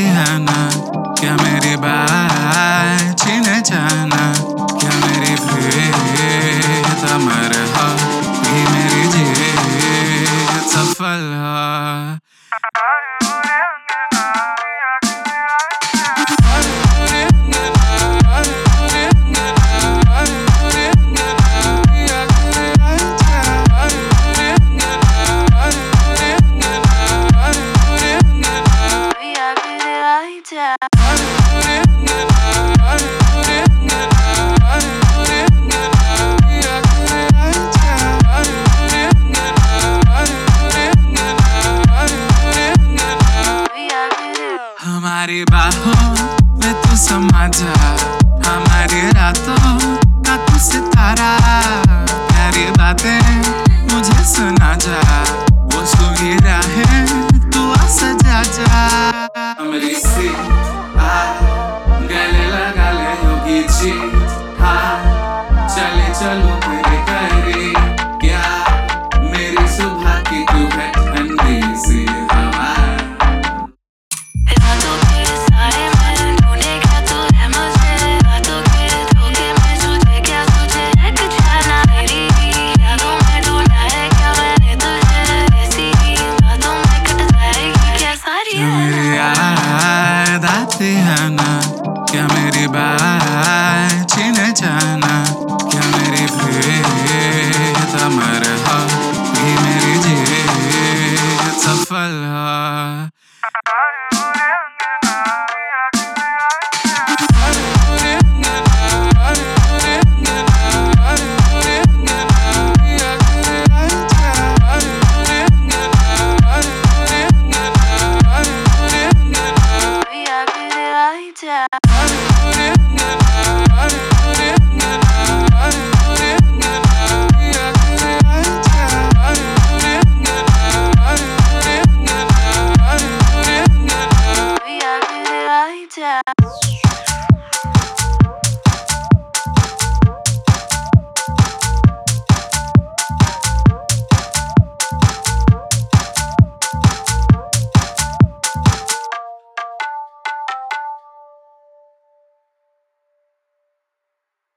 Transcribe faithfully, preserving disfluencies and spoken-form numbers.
है ना, क्या मेरी बात छीने जाना, क्या मेरी प्रीत अमर हो, ये मेरी जीत सफल हो। हमारी बाहों में तू समा जा, हमारी रातों का तू सितारा, प्यारी बातें मुझे सुना जा, वो सुनी राहें तू आ सजा जा। मेरी सी आ गले लगा ले होगी जी, हाँ चले चलो मेरे करीब, क्या मेरी सुबह की तू है ठंडी सी हवा। है ना, क्या मेरी बात छीने जाना, क्या मेरी प्रीत अमर हो, ये मेरी जीत सफल हो।